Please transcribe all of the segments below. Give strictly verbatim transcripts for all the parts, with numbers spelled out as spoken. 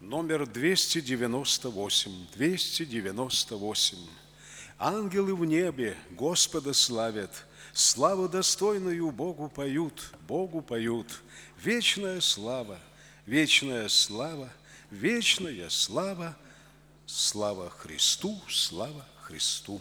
Номер двести девяносто восемь. двести девяносто восемь. Ангелы в небе Господа славят, славу достойную Богу поют, Богу поют. Вечная слава, вечная слава, вечная слава, слава Христу, слава Христу.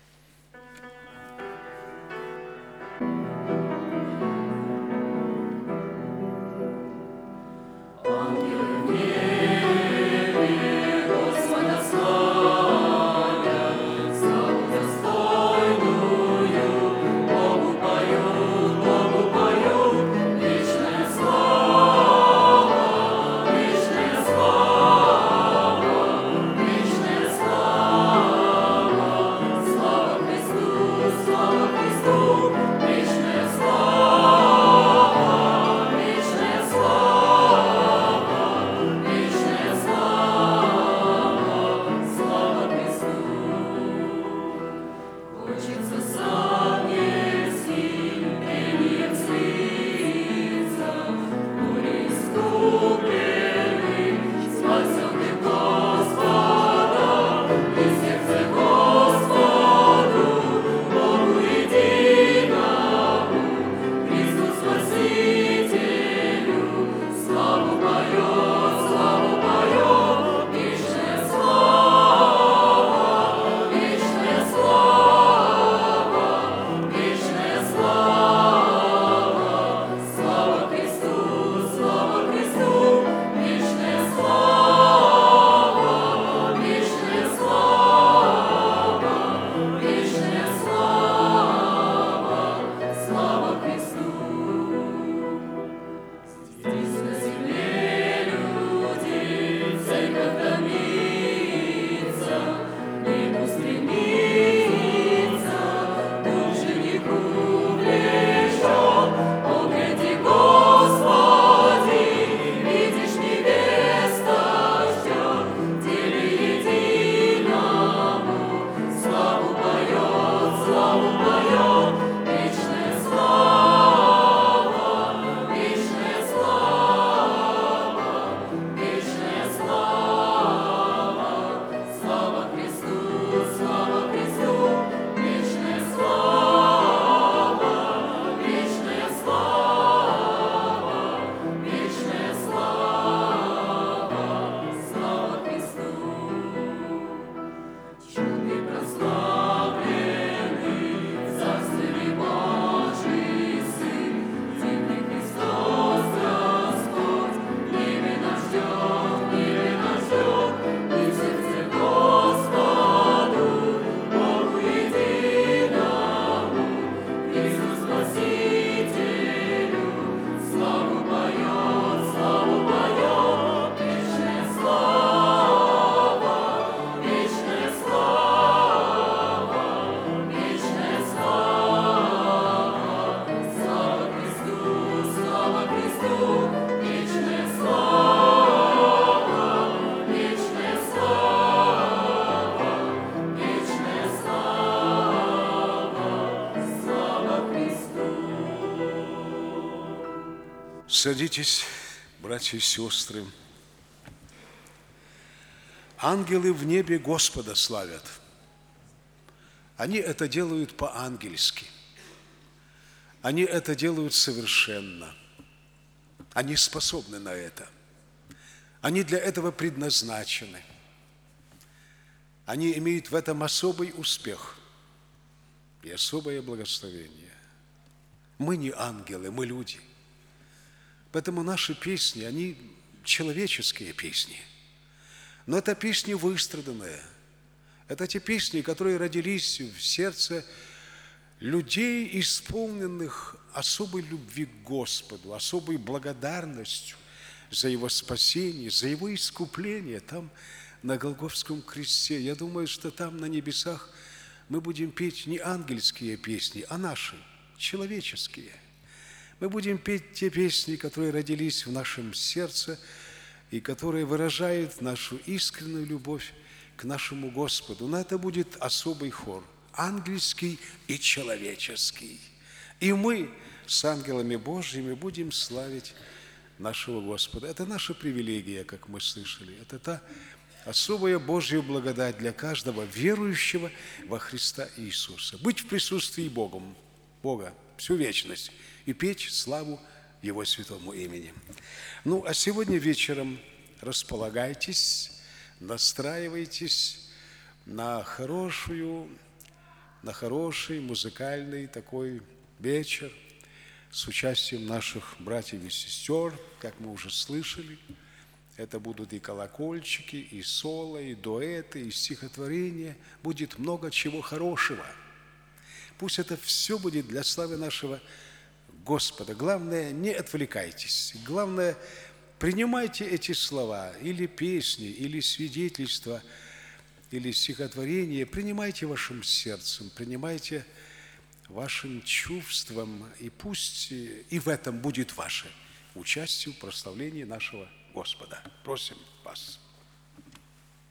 Садитесь, братья и сестры. Ангелы в небе Господа славят. Они это делают по-ангельски. Они это делают совершенно. Они способны на это. Они для этого предназначены. Они имеют в этом особый успех и особое благословение. Мы не ангелы, мы люди. Поэтому наши песни, они человеческие песни. Но это песни выстраданные. Это те песни, которые родились в сердце людей, исполненных особой любви к Господу, особой благодарностью за Его спасение, за Его искупление там, на Голгофском кресте. Я думаю, что там, на небесах, мы будем петь не ангельские песни, а наши, человеческие. Мы будем петь те песни, которые родились в нашем сердце и которые выражают нашу искреннюю любовь к нашему Господу. Но это будет особый хор, ангельский и человеческий. И мы с ангелами Божьими будем славить нашего Господа. Это наша привилегия, как мы слышали. Это та особая Божья благодать для каждого верующего во Христа Иисуса. Быть в присутствии Богом, Бога всю вечность и петь славу Его святому имени. Ну, а сегодня вечером располагайтесь, настраивайтесь на хорошую, на хороший музыкальный такой вечер с участием наших братьев и сестер, как мы уже слышали. Это будут и колокольчики, и соло, и дуэты, и стихотворения. Будет много чего хорошего. Пусть это все будет для славы нашего Господа. Главное, не отвлекайтесь. Главное, принимайте эти слова, или песни, или свидетельства, или стихотворения. Принимайте вашим сердцем, принимайте вашим чувством, и пусть и в этом будет ваше участие в прославлении нашего Господа. Просим вас.